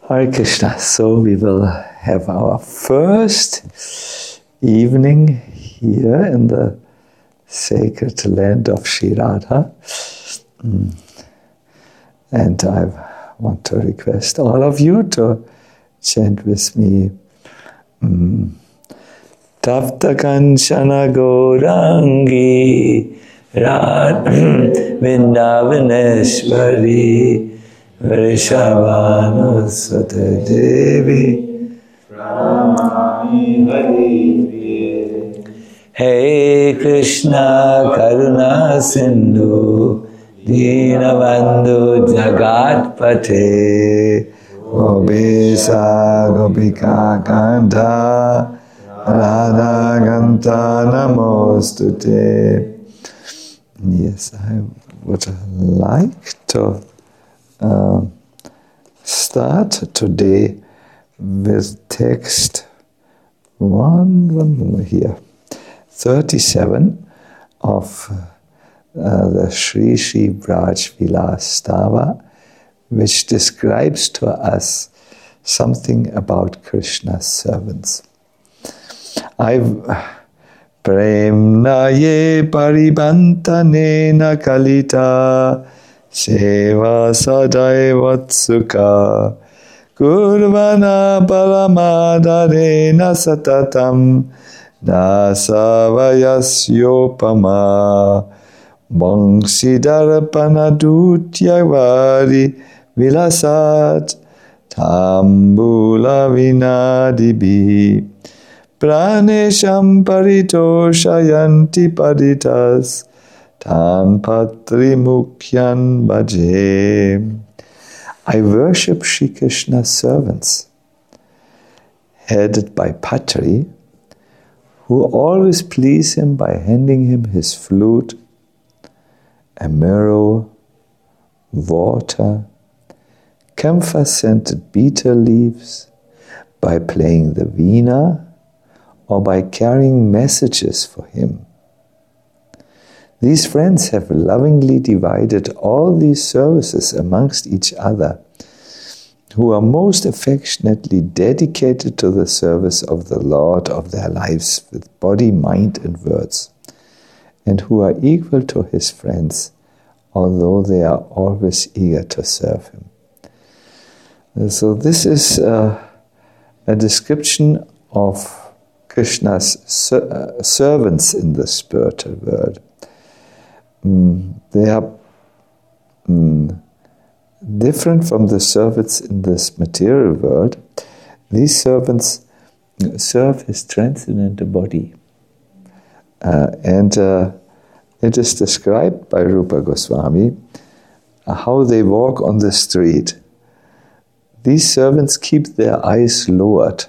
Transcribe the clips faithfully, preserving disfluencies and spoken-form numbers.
Hare Krishna. So we will have our first evening here in the sacred land of Sri Radha. Mm. And I want to request all of you to chant with me. Mm. Tapta Kanchana Gaurangi Rad Vrindavaneshwari Vrishabhanusvata Devi Pranami Hari Hey Krishna Karuna Sindhu Dinabandhu Jagatpate Gopisa Gopika Kanta Radha Ganta Namostute. Yes, I would like to uh, start today with text one, one here, thirty-seven of uh, the Sri Sri Braj Vilas Stava, which describes to us something about Krishna's servants. I've Premna ye paribantane na kalita seva sadai vatsuka kurvana paramadare satatam dasavayasyopama bangsidharapana dutyavari vilasat tambula vinadibi Pranesham paritoshayanti paditas tan patri mukhyan bhaje. I worship Shri Krishna's servants, headed by Patri, who always please him by handing him his flute, a mirror, water, camphor-scented betel leaves, by playing the veena, or by carrying messages for him. These friends have lovingly divided all these services amongst each other, who are most affectionately dedicated to the service of the Lord of their lives with body, mind and words, and who are equal to his friends, although they are always eager to serve him. So this is uh, a description of Krishna's ser- uh, servants in the spiritual world. Mm, they are mm, different from the servants in this material world. These servants serve his transcendental body. Uh, and uh, it is described by Rupa Goswami uh, how they walk on the street. These servants keep their eyes lowered.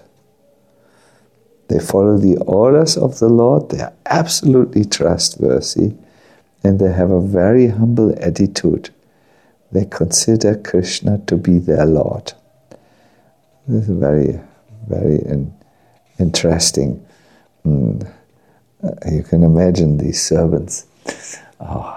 They follow the orders of the Lord, they are absolutely trustworthy, and they have a very humble attitude. They consider Krishna to be their Lord. This is very, very in, interesting. Mm. Uh, you can imagine these servants oh,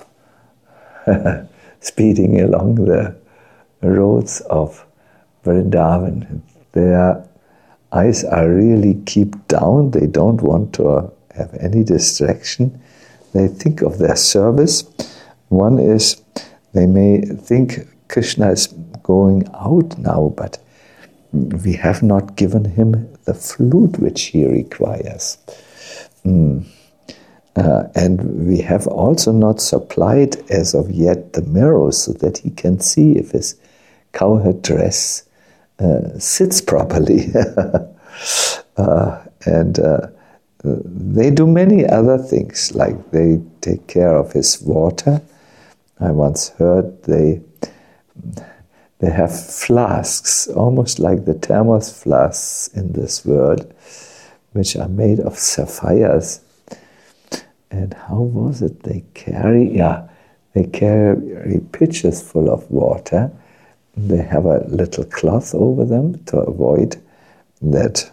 speeding along the roads of Vrindavan. They are eyes are really kept down. They don't want to have any distraction. They think of their service. One is, they may think Krishna is going out now, but we have not given him the flute which he requires. Mm. Uh, and we have also not supplied as of yet the mirrors so that he can see if his cowherd dress Uh, sits properly. uh, and uh, they do many other things, like they take care of his water. I once heard they they have flasks, almost like the thermos flasks in this world, which are made of sapphires. And how was it? They carry, yeah, they carry pitchers full of water. They have a little cloth over them to avoid that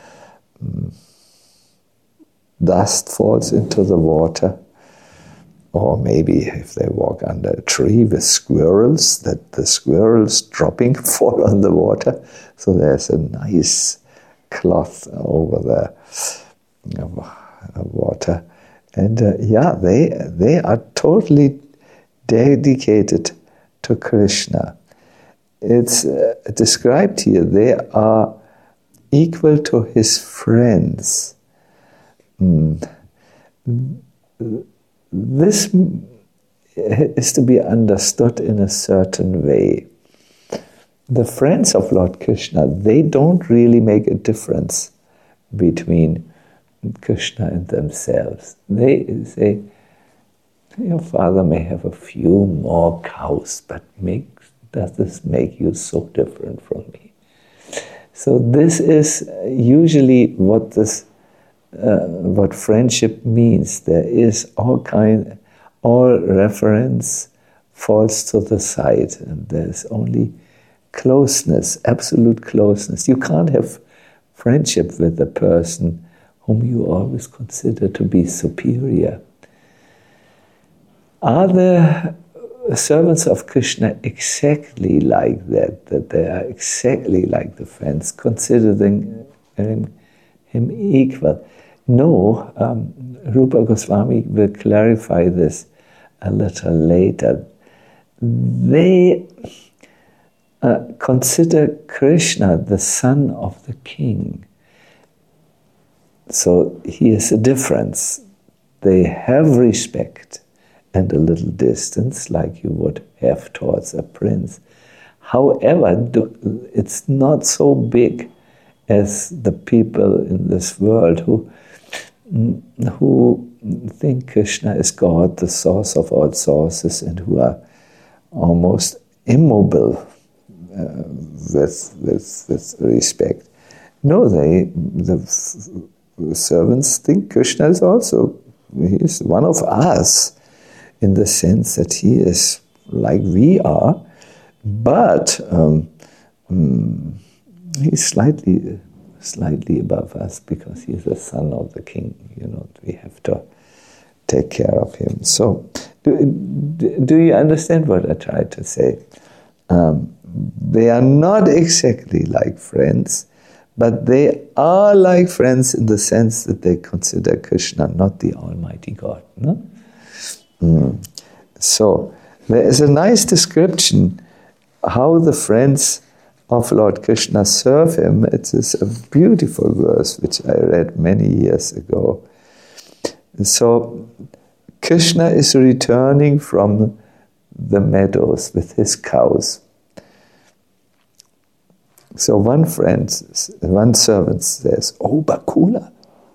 dust falls into the water. or maybe if they walk under a tree with squirrels, that the squirrels dropping fall on the water. So there's a nice cloth over the you know, water. And uh, yeah, they, they are totally dedicated to Krishna. It's uh, described here, they are equal to his friends. Mm. This is to be understood in a certain way. The friends of Lord Krishna, they don't really make a difference between Krishna and themselves. They say, your father may have a few more cows, but make, does this make you so different from me? So this is usually what this, uh, what friendship means. There is all kind, all reference falls to the side, and there's only closeness, absolute closeness. You can't have friendship with a person whom you always consider to be superior. Are the servants of Krishna exactly like that, that they are exactly like the friends, considering him, him equal? No, um, Rupa Goswami will clarify this a little later. They uh, consider Krishna the son of the king. So here's a difference. They have respect and a little distance, like you would have towards a prince. However, do, it's not so big as the people in this world who, who think Krishna is God, the source of all sources, and who are almost immobile uh, with, with, with respect. No, they, the servants think Krishna is also, he is one of us, in the sense that he is like we are, but um, um, he's slightly, slightly above us because he's the son of the king. You know, we have to take care of him. So, do, do you understand what I tried to say? Um, they are not exactly like friends, but they are like friends in the sense that they consider Krishna not the Almighty God. No? Mm. So, there is a nice description how the friends of Lord Krishna serve him. It is a beautiful verse which I read many years ago. So, Krishna is returning from the meadows with his cows. So one friend, one servant says, "Oh, Bakula,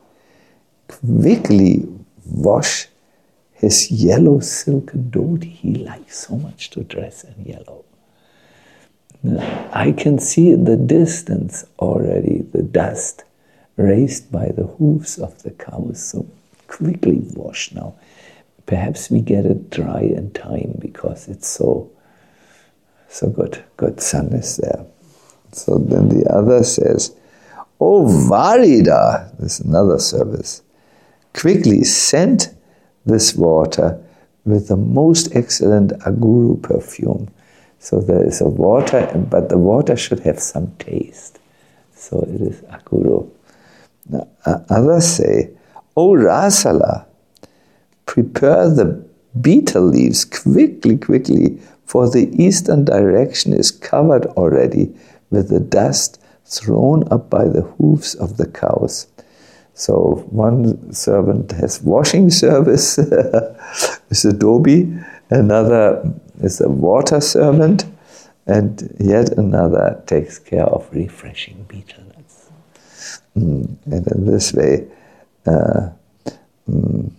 quickly wash his yellow silken dhoti. He likes so much to dress in yellow. Now, I can see in the distance already the dust raised by the hooves of the cows. So quickly wash now. Perhaps we get it dry in time because it's so, so good. Good sun is there." So then the other says, "Oh, Varida," this is another service, "quickly send this water with the most excellent aguru perfume." So there is a water, but the water should have some taste. So it is aguru. Now, others say, "Oh, Rasala, prepare the betel leaves quickly, quickly, for the eastern direction is covered already with the dust thrown up by the hooves of the cows." So one servant has washing service, is a dobi, another is a water servant, and yet another takes care of refreshing betel nuts. Mm. And in this way, uh, mm,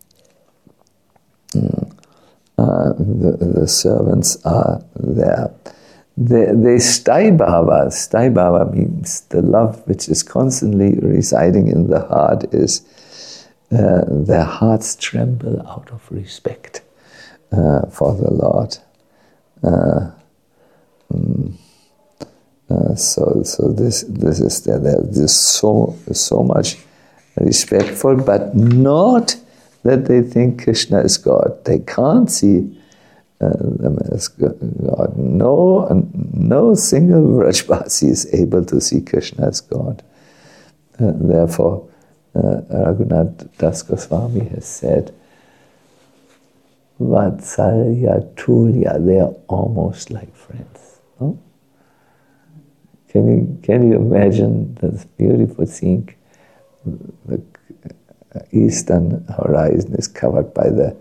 mm, uh, the, the servants are there. The, the staibhava, staibhava means the love which is constantly residing in the heart, is uh, their hearts tremble out of respect uh, for the Lord. Uh, mm, uh, so, so this this is there. There's so so much respectful, but not that they think Krishna is God. They can't see uh, them as God. No, no single Vrajvasi is able to see Krishna as God. Uh, therefore, uh, Raghunath Das Goswami has said, Vatsalya, Tulya, they are almost like friends. No? Can you, can you imagine this beautiful scene? The eastern horizon is covered by the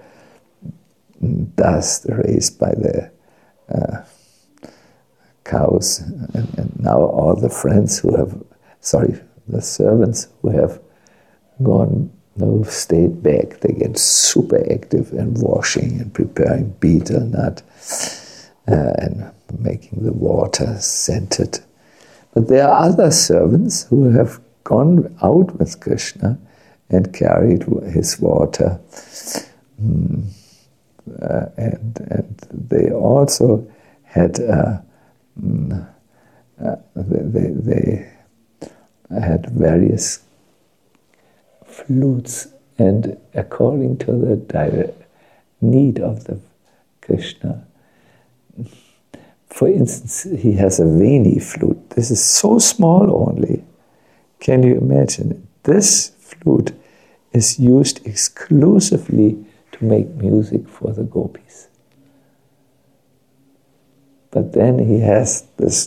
dust raised by the uh, cows, and, and now all the friends who have, sorry, the servants who have gone, no, stayed back, they get super active in washing and preparing betel nut uh, and making the water scented. But there are other servants who have gone out with Krishna and carried his water. Mm. Uh, and, and they also had uh, mm, uh, they, they had various flutes, and according to the direct need of the Krishna. For instance, he has a Veni flute. This is so small only. Can you imagine it? This flute is used exclusively to make music for the gopis. But then he has this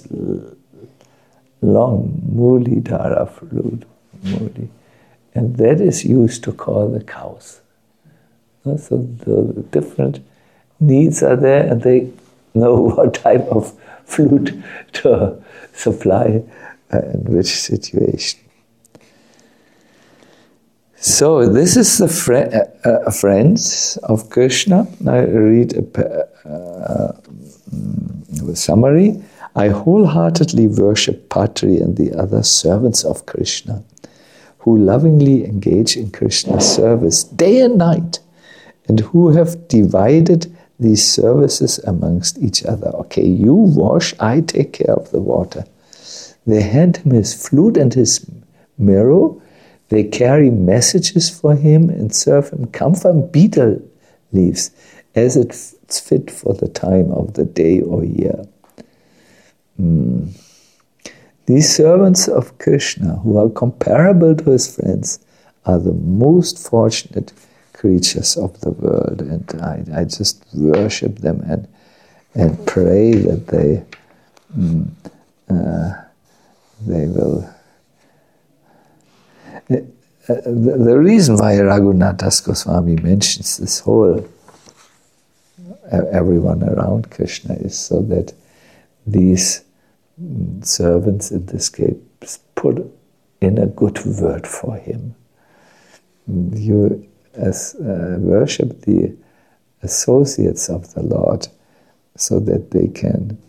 long Mulidhara flute, Muli, and that is used to call the cows. So the different needs are there, and they know what type of flute to supply uh, in which situation. So this is the fri uh, uh, friends of Krishna. I read a, uh, the summary. I wholeheartedly worship Patri and the other servants of Krishna, who lovingly engage in Krishna's service day and night, and who have divided these services amongst each other. Okay, you wash, I take care of the water. They hand him his flute and his mirror. They carry messages for him and serve him camphor and betel leaves as it's fit for the time of the day or year. Mm. These servants of Krishna, who are comparable to his friends, are the most fortunate creatures of the world, and I, I just worship them and and pray that they mm, uh, they will. Uh, the, the reason why Raghunath Das Goswami mentions this whole uh, everyone around Krishna is so that these mm, servants in this case put in a good word for him. You as uh, worship the associates of the Lord so that they can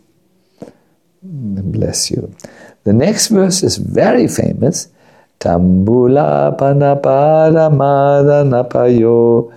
bless you. The next verse is very famous. Tambula panapada madanapayo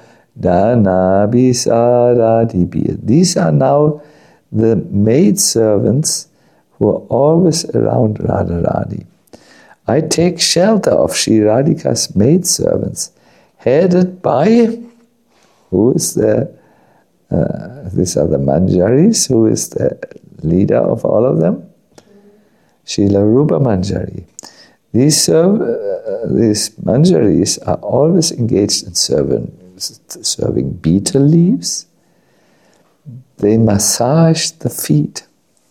danabisaradibi. These are now the maid servants who are always around Radharani. I take shelter of Sri Radhika's maid servants, headed by, who is the, uh, these are the Manjaris, who is the leader of all of them? Srila Rupa Manjari. These, serve, uh, these Manjaris are always engaged in serving, serving betel leaves. They massage the feet.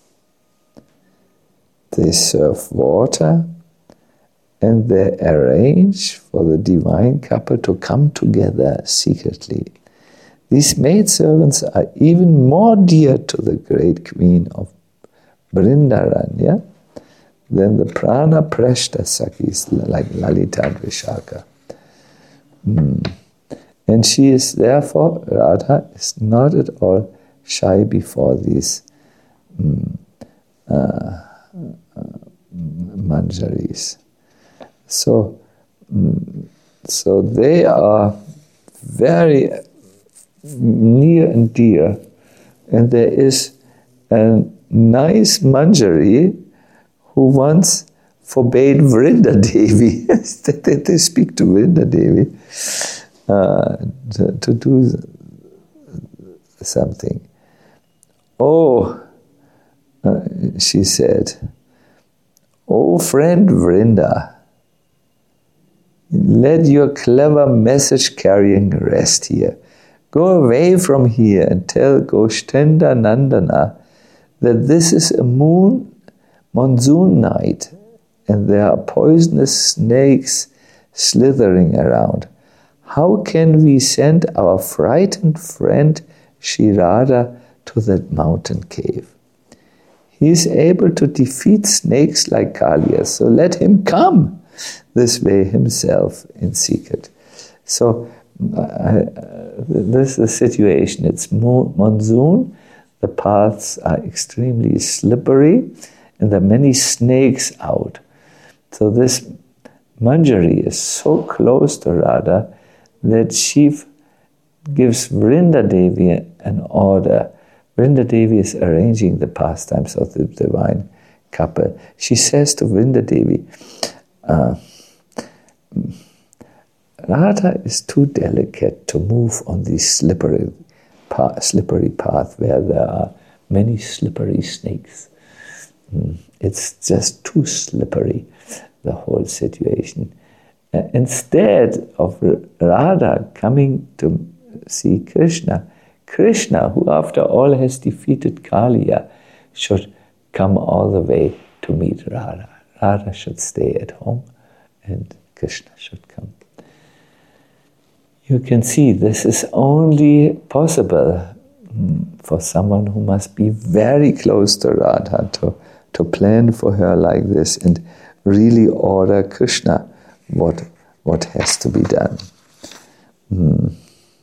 They serve water. And they arrange for the divine couple to come together secretly. These maidservants are even more dear to the great queen of Vrindaranya than the prana prashta sakis like Lalita and Vishaka. Mm. And she is therefore, Radha is not at all shy before these mm, uh, uh, Manjaris. So, so they are very near and dear, and there is a nice Manjari who once forbade Vrinda Devi. they, they speak to Vrinda Devi. uh, to, to do something. Oh, uh, she said, oh friend Vrinda, let your clever message carrying rest here. Go away from here and tell Goshtenda Nandana that this is a moon monsoon night and there are poisonous snakes slithering around. How can we send our frightened friend Sri Radha to that mountain cave? He is able to defeat snakes like Kaliya, so let him come this way himself in secret. So uh, this is the situation. It's monsoon, the paths are extremely slippery, and there are many snakes out. So this Manjari is so close to Radha that she gives Vrinda Devi an order. Vrinda Devi is arranging the pastimes of the divine couple. She says to Vrinda Devi, uh, Radha is too delicate to move on this slippery path, slippery path where there are many slippery snakes. Mm. It's just too slippery, the whole situation. Uh, instead of Radha coming to see Krishna, Krishna, who after all has defeated Kaliya, should come all the way to meet Radha. Radha should stay at home and Krishna should come. You can see this is only possible for someone who must be very close to Radha to, to plan for her like this and really order Krishna what, what has to be done. Mm.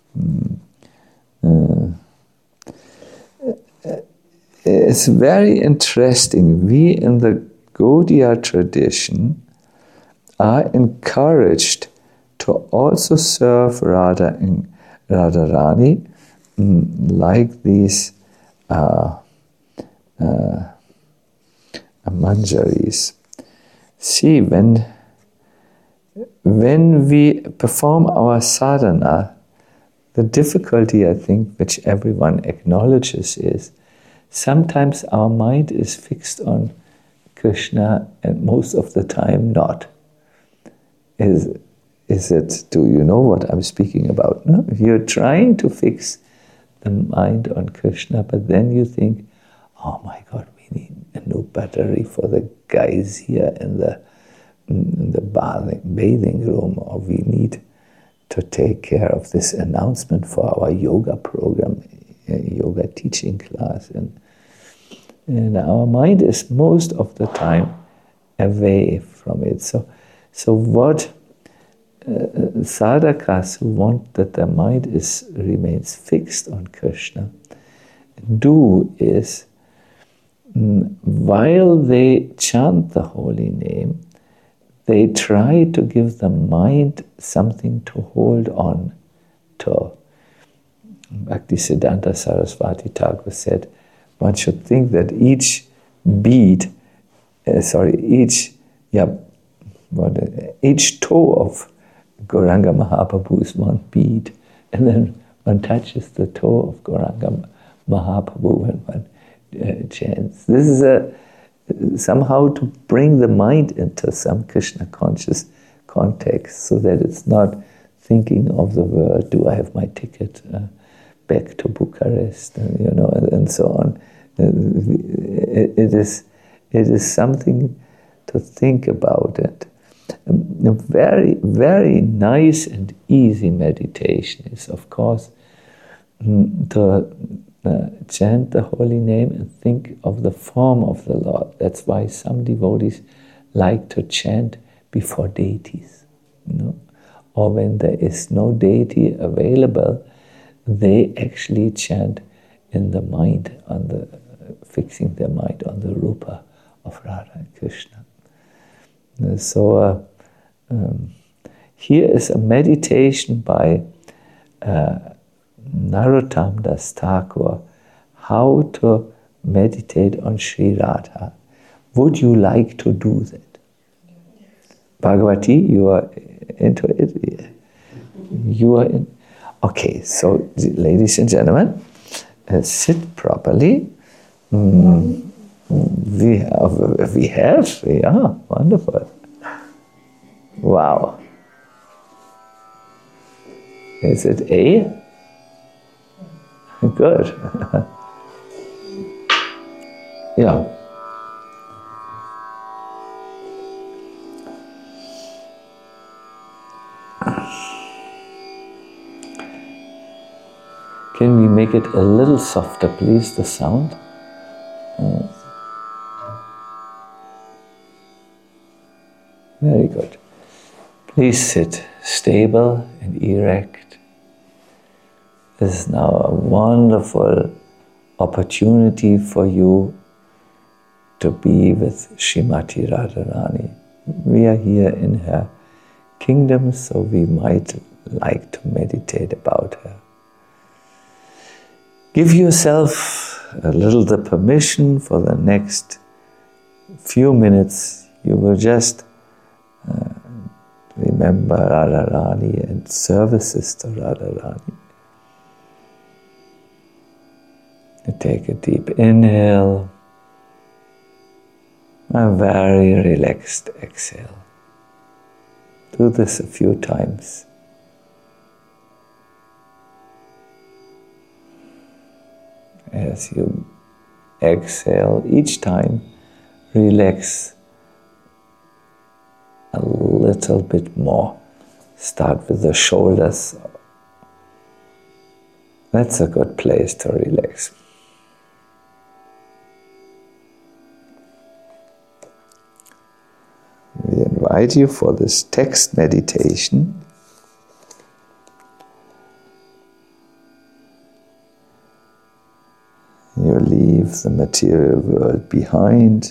Mm. Uh, it's very interesting. We in the Gaudiya tradition are encouraged to also serve Radha and Radharani mm, like these uh, uh, manjaris. See, when when we perform our sadhana, the difficulty, I think, which everyone acknowledges is sometimes our mind is fixed on Krishna and most of the time not. Is, is it, do you know what I'm speaking about? No? You're trying to fix the mind on Krishna, but then you think, oh my God, we need a new battery for the guys here in the, in the bathing, bathing room, or we need to take care of this announcement for our yoga program, yoga teaching class. And, and our mind is most of the time away from it. So, so what uh, sadhakas who want that their mind is remains fixed on Krishna do is, mm, while they chant the holy name, they try to give the mind something to hold on to. Bhaktisiddhanta Saraswati Thakur said, one should think that each bead, uh, sorry, each, yeah, what, uh, each toe of Gauranga Mahaprabhu is one bead, and then one touches the toe of Gauranga Mahaprabhu when one uh, chants. This is a somehow to bring the mind into some Krishna conscious context, so that it's not thinking of the world. Do I have my ticket uh, back to Bucharest? And, you know, and, and so on. It, it is it is something to think about. It. A very very nice and easy meditation is, of course, to Uh, chant the holy name and think of the form of the Lord. That's why some devotees like to chant before deities, you know? Or when there is no deity available, they actually chant in the mind, on the uh, fixing their mind on the rupa of Radha and Krishna. Uh, so uh, um, here is a meditation by uh, Narottam Das Thakur, how to meditate on Sri Radha. Would you like to do that? Bhagavati, you are into it? You are in. Okay, so ladies and gentlemen, uh, sit properly. Mm, we have, we have, yeah, wonderful. Wow. Is it A? Good. Yeah. Can we make it a little softer, please, the sound? Uh, very good. Please sit stable and erect. This is now a wonderful opportunity for you to be with Srimati Radharani. We are here in her kingdom, so we might like to meditate about her. Give yourself a little the permission for the next few minutes. You will just uh, remember Radharani and services to Radharani. You take a deep inhale, a very relaxed exhale. Do this a few times. As you exhale, each time relax a little bit more. Start with the shoulders. That's a good place to relax. We invite you for this text meditation. You leave the material world behind.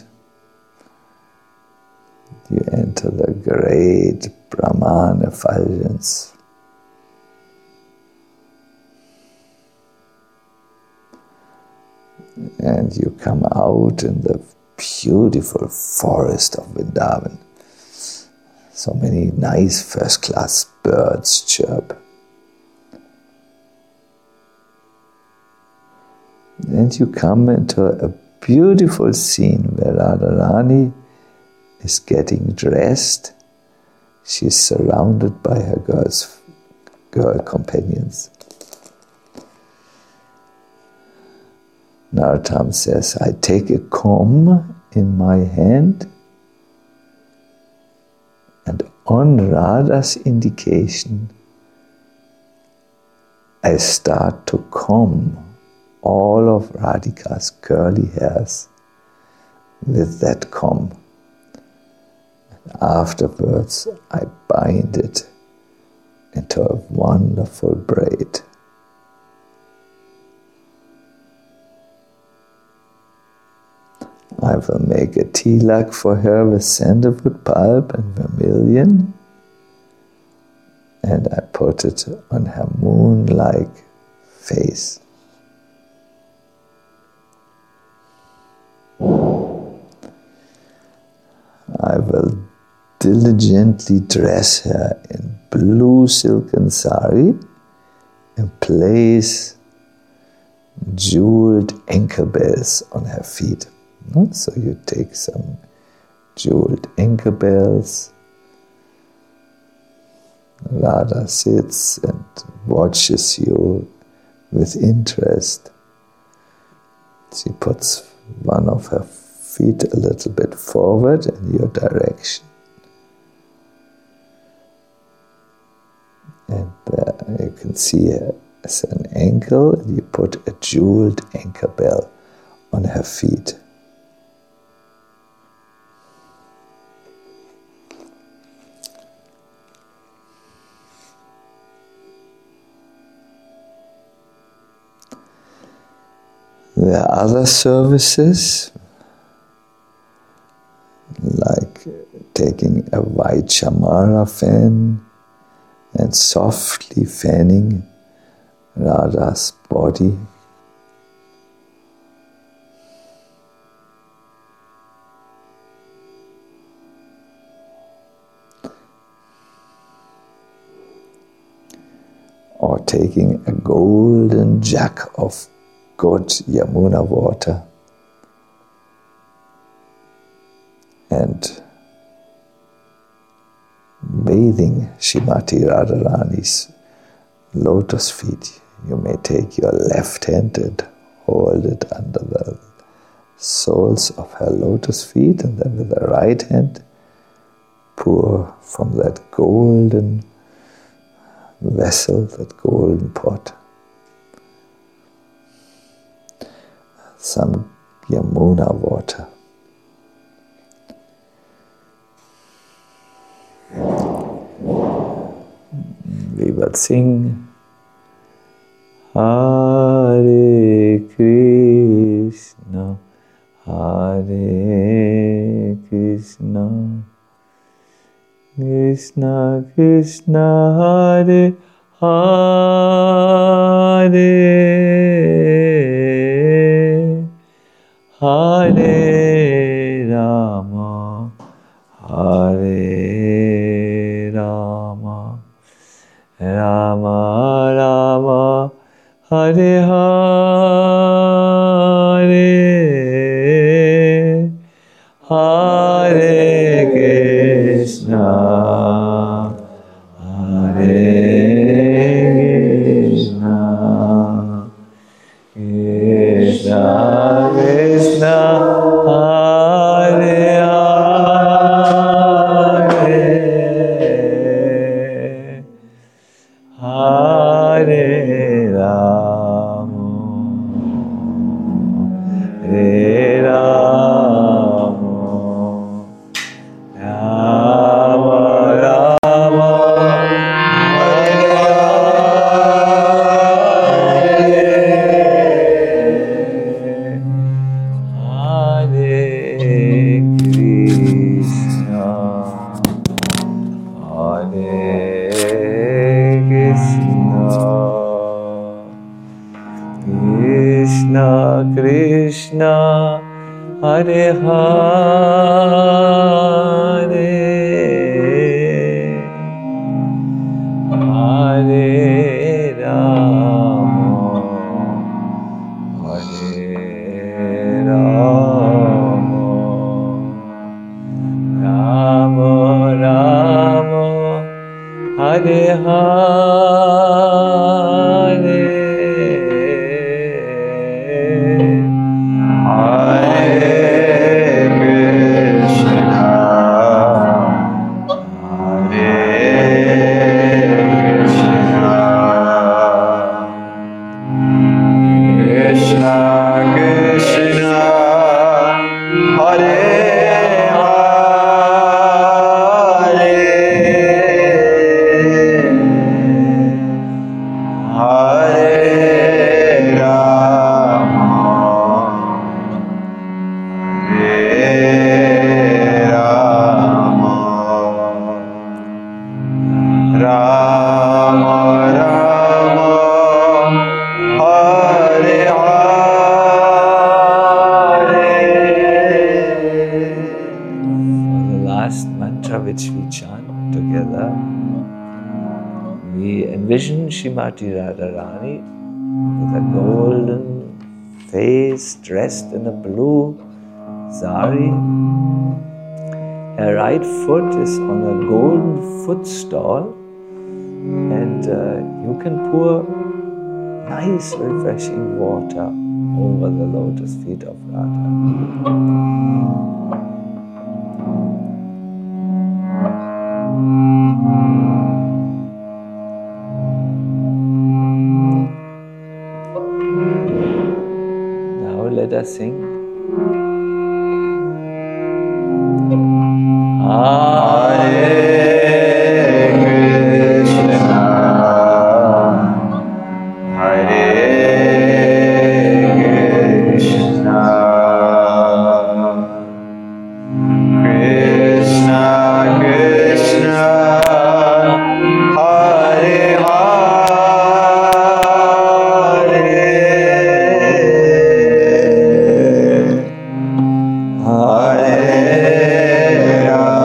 You enter the great Brahman effulgence. And you come out in the beautiful forest of Vrindavan. So many nice first-class birds chirp. And you come into a beautiful scene where Radharani is getting dressed. She's surrounded by her girls, girl companions. Narottam says, I take a comb in my hand, and on Radha's indication, I start to comb all of Radhika's curly hairs with that comb. And afterwards, I bind it into a wonderful braid. I will make a tilak for her with sandalwood pulp and vermilion, and I put it on her moon-like face. I will diligently dress her in blue silken sari and place jeweled ankle bells on her feet. So you take some jeweled ankle bells. Radha sits and watches you with interest. She puts one of her feet a little bit forward in your direction. And uh, you can see her as an ankle, and you put a jeweled ankle bell on her feet. There are other services, like taking a white chamara fan and softly fanning Radha's body. or taking a golden jug of good Yamuna water and bathing Shrimati Radharani's lotus feet. You may take your left hand and hold it under the soles of her lotus feet, and then with the right hand pour from that golden vessel, that golden pot, some Yamuna water. We will sing Hare Krishna, Hare Krishna, Krishna Krishna, Hare Hare, Hare Rama, Hare Rama, Rama Rama, Hare Hare, Hare Krishna, Hare Krishna, Krishna Krishna, Hare Hare, Hare Rama, Hare Rama, Rama Rama, Hare Hare, Hare Krishna, Hare Krishna Krishna, Hare Hare, Hare Rama, Hare Rama, Rama Rama, Hare Hare, envision Shrimati Radharani with a golden face, dressed in a blue sari. Her right foot is on a golden footstool, and uh, you can pour nice refreshing water over the lotus feet of Radha. Let us sing. Hare Krishna, Hare Krishna, Krishna Krishna, Hare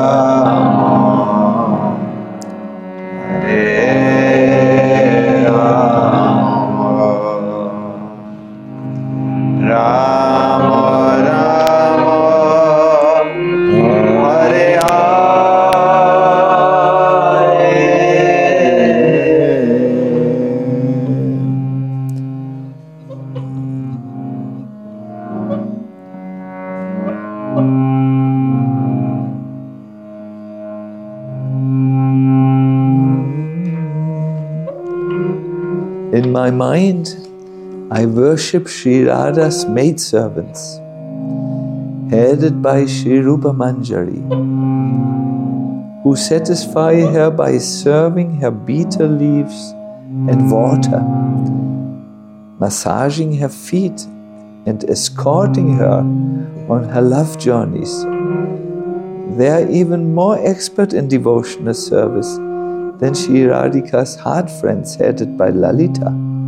Hare, my mind, I worship Sri Radha's maidservants, headed by Sri Rupa Manjari, who satisfy her by serving her betel leaves and water, massaging her feet and escorting her on her love journeys. They are even more expert in devotional service than Sri Radhika's heart friends headed by Lalita.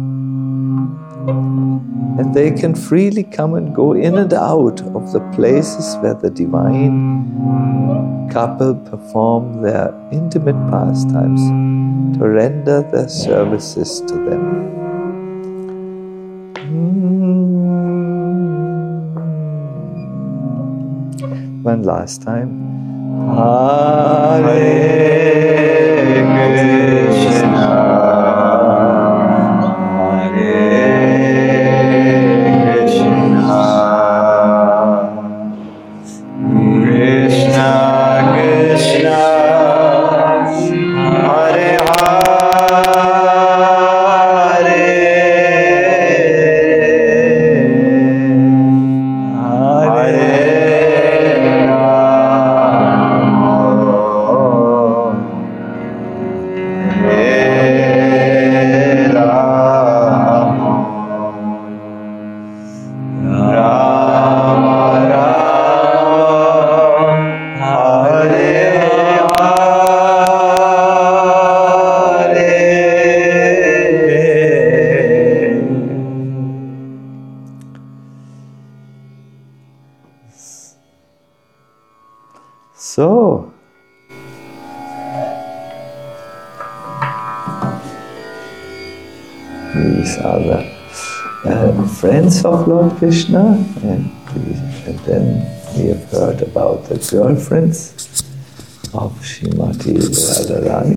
And they can freely come and go in and out of the places where the divine couple perform their intimate pastimes to render their services to them. One last time. Hare Krishna, Hare Krishna, Krishna Krishna, Hare So, these are the uh, friends of Lord Krishna, and, and then we have heard about the girlfriends of Srimati Radharani.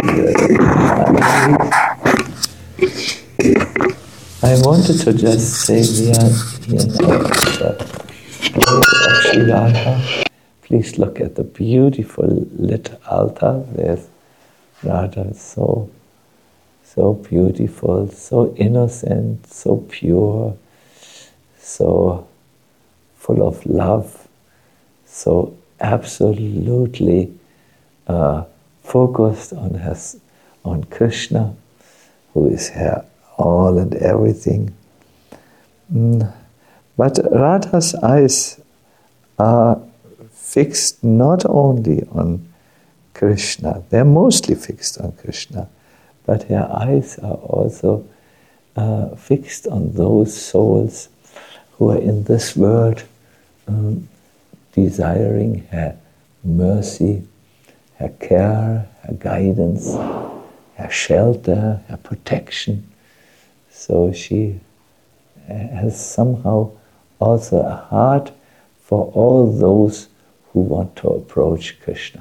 I wanted to just say here, here now that of Sri Radha. Please look at the beautiful lit altar. There's Radha, so, so beautiful, so innocent, so pure, so full of love, so absolutely uh, focused on her, on Krishna, who is her all and everything. Mm. But Radha's eyes are fixed not only on Krishna, they're mostly fixed on Krishna, but her eyes are also uh, fixed on those souls who are in this world um, desiring her mercy, her care, her guidance, her shelter, her protection. So she has somehow also a heart for all those who want to approach Krishna.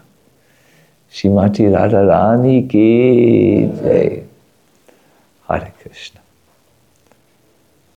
Srimati Radharani ki jai. Hare Krishna.